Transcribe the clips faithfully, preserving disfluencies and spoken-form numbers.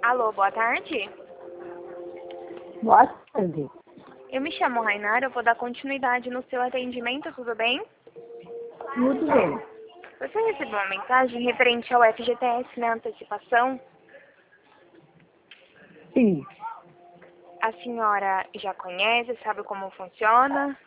Alô, boa tarde. Boa tarde. Eu me chamo Rainara, eu vou dar continuidade no seu atendimento, tudo bem? Muito bem. Você recebeu uma mensagem referente ao F G T S na antecipação? Sim. A senhora já conhece, sabe como funciona?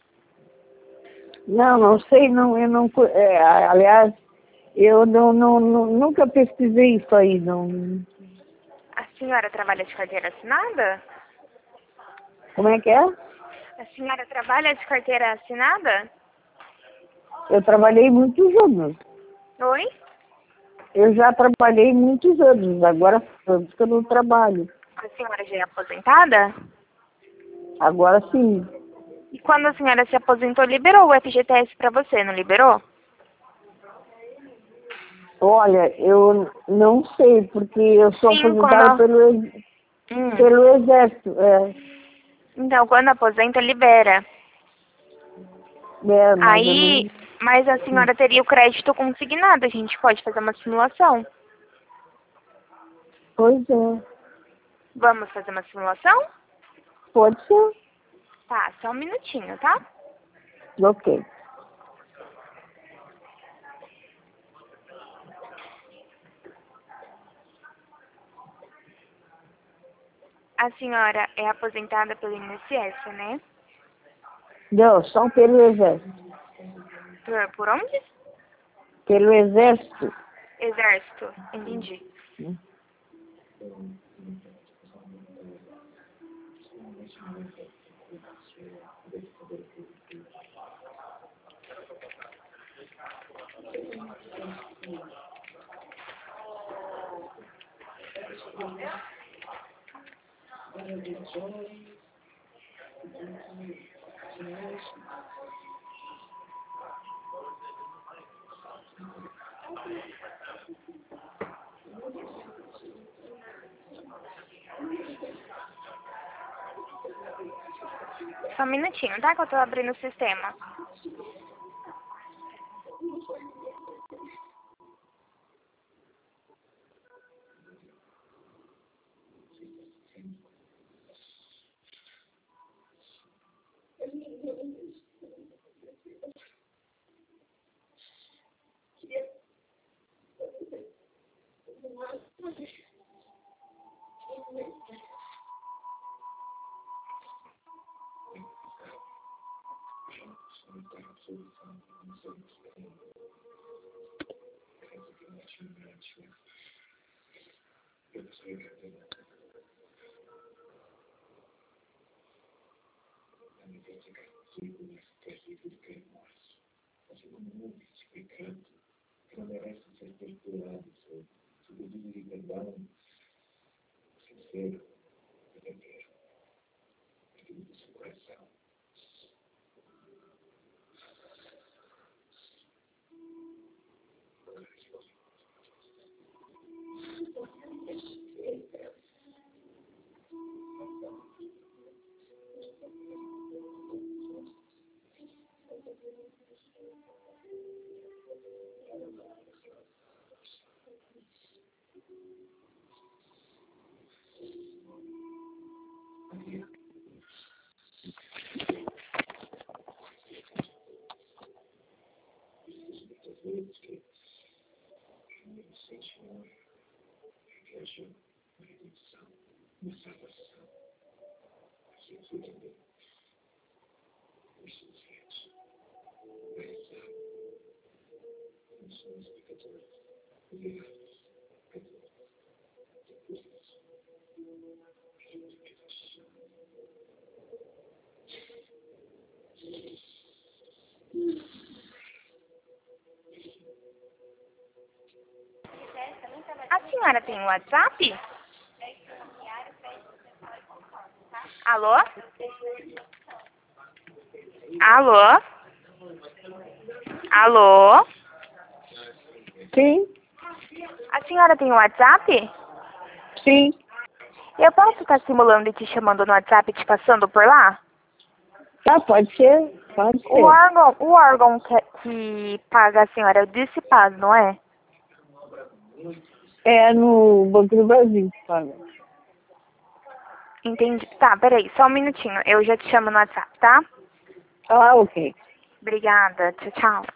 Não, não sei, não, eu não, co- é, aliás, eu não, não, não- nunca pesquisei isso aí, não. A senhora trabalha de carteira assinada? Como é que é? A senhora trabalha de carteira assinada? Eu trabalhei muitos anos. Oi? Eu já trabalhei muitos anos, agora faz anos que eu não trabalho. A senhora já é aposentada? Agora sim. E quando a senhora se aposentou, liberou o F G T S para você, não liberou? Olha, eu não sei, porque eu sou Sim, aposentada quando... pelo, ex- Hum. pelo exército. É, Então, quando aposenta, libera. é, mas eu Aí, não. mas a senhora teria o crédito consignado, a gente pode fazer uma simulação. Pois é, Vamos fazer uma simulação? pode ser. Tá, só um minutinho, tá? Ok. A senhora é aposentada pelo I N S S, né? Não, só pelo exército. Por, por onde? Pelo exército. Exército, entendi. Só um minutinho, tá? Que eu tô abrindo o sistema. A senhora tem um WhatsApp? Alô? Alô? Alô? Sim, A senhora tem um WhatsApp? sim. Eu posso estar simulando e te chamando no WhatsApp e te passando por lá? Tá, pode ser, pode O ser. órgão, o órgão que, que paga a senhora é o Dissipaz, não é? É no Banco do Brasil que fala. Entendi. Tá, peraí, só um minutinho. Eu já te chamo no WhatsApp, tá? Ah, ok. Obrigada. Tchau, tchau.